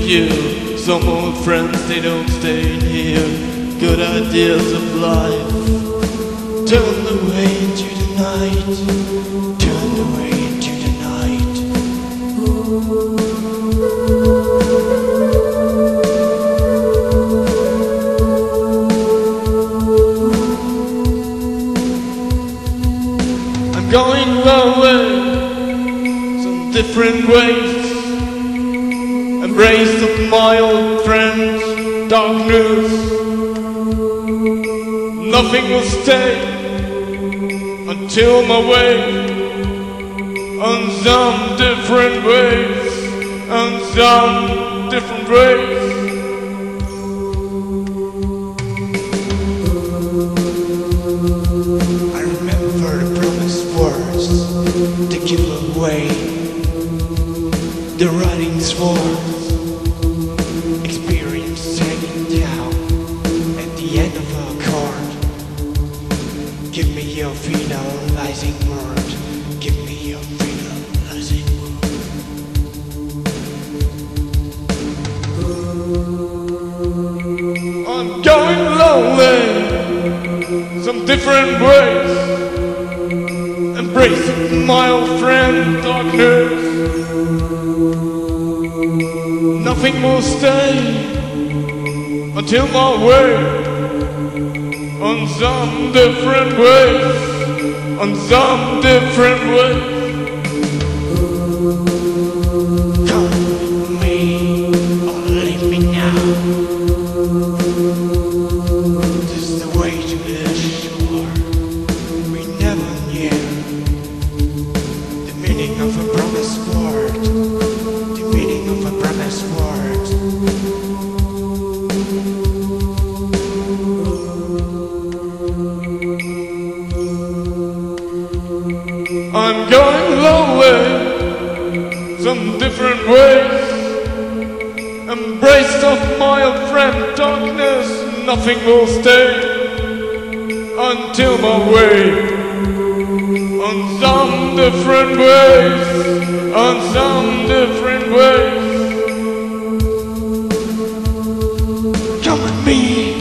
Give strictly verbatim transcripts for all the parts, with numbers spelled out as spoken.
you. Some old friends, they don't stay here. Good ideas of life turn away into the night. Turn away into the night. I'm going away some different ways. Embrace of my old friends, darkness. Nothing will stay until my way. On some different ways, on some different ways. I remember the promised words to give away the writing swords. Experience hanging down at the end of a chord. Give me your finalizing word. Give me your finalizing word. I'm going lonely, some different ways. Embracing my old friend, darkness. Nothing will stay until my way. On some different ways, on some different ways. Come with me or leave me now. This is the way to the shore. We never knew the meaning of a promised word. The meaning of a promised word. I'm going lonely, some different ways. Embraced of my old friend, darkness. Nothing will stay until my way. On some different ways, on some different ways. Come with me.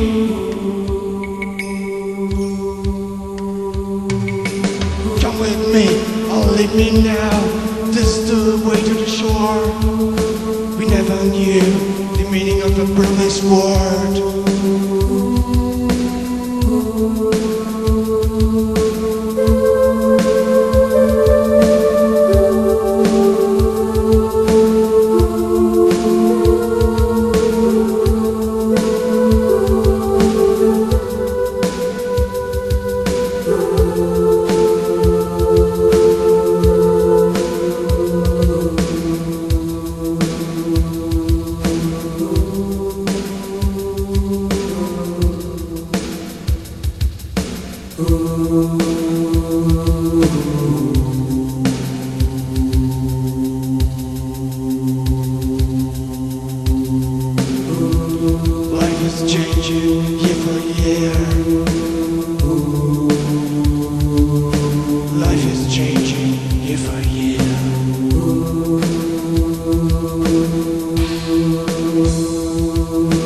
Come with me, or leave me now. This is the way to the shore. We never knew the meaning of a promised word. Life is changing year for year. Life is changing year for year.